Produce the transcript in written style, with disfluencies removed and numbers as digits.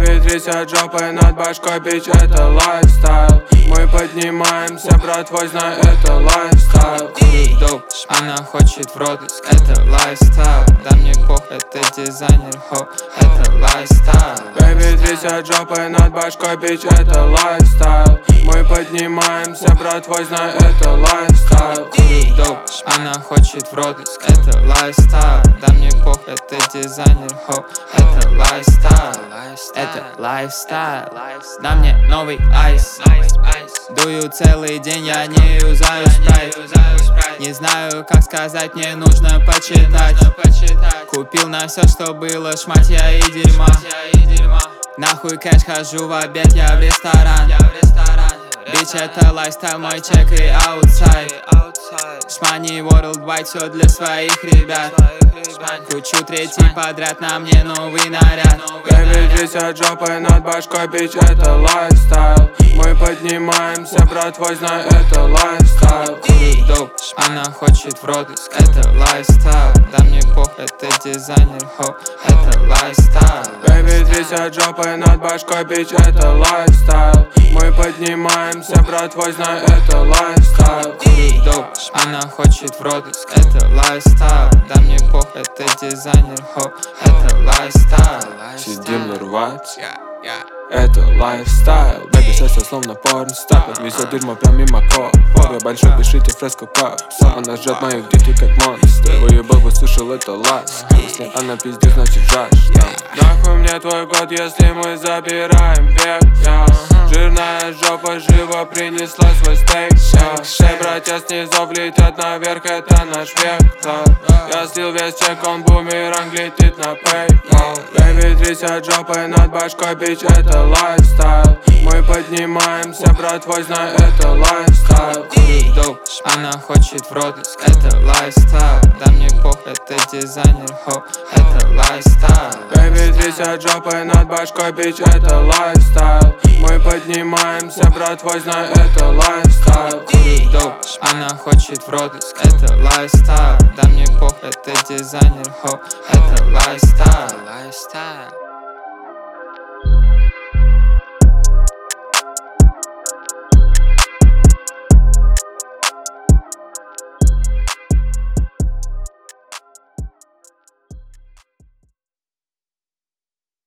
Бэйби, трясет жопой над башкой, бич, это лайфстайл. Мы поднимаемся, брат твой, знай, это лайфстайл. Курю доп, она хочет в рот, это лайфстайл. Да мне пох, это дизайнер, хо, это лайфстайл. Бэйби, трясет жопой над башкой, бич, это лайфстайл. Мы поднимаемся, брат твой, знай, это лайфстайл. Курю доп, она хочет в рот, это лайфстайл. Да мне пох, это дизайнер, хо, это лайфстайл. Это лайфстайл. На мне новый айс. Дую целый день, я не юзаю спрайт. Не знаю, как сказать, мне нужно почитать. Купил на все, что было, шматья и дерьма. Нахуй кэш, хожу в обед, я в ресторан. Бич, это лайфстайл, мой чек и аутсайд. Шмани worldwide, все для своих ребят. Кручу третий подряд, на мне новый наряд. Бэйби, трясет жопой над башкой, бич, это лайфстайл. Мы поднимаемся, брат твой, знай, это лайфстайл. Курю доп, она хочет в рот, это лайфстайл. Да мне пох, это дизайнер, хо, это лайфстайл. Бэйби, трясет жопой над башкой, бич, это лайфстайл. Мы поднимаемся, брат твой, знай, это лайфстайл. Курю доп, она хочет в рот, это лайфстайл. Да мне пох, это дизайнер, хо, это лайфстайл. Сидим не рвать, это лайфстайл. Бэйби, сессия словно порнстар. Везет дерьмо прям мимо кор. Я большой, пишите фреску как сам. Она ждет моих детей как монстр. Выебал, услышал, это лайф. Если она пиздит, значит жажь. Нахуй мне твой год, если мы забираем век. Жирная жопа живо принесла свой стейк. Все братья снизу летят наверх, это наш вектор. Я слил весь чек, он бумеранг летит на PayPal. Бэйби, трясет жопой над башкой, бич, это лайфстайл. Мы поднимаемся, брат твой, знай, это лайфстайл. Курю доп, она хочет в рот, это лайфстайл. Да мне пох, это дизайнер, хо, это лайфстайл. Бэйби, трясет жопой над башкой, бич, это лайфстайл. Мы поднимаемся, брат твой, знай, это лайфстайл. Курю доп, она хочет в рот, это лайфстайл. Да мне пох, это дизайнер, хо, это лайфстайл.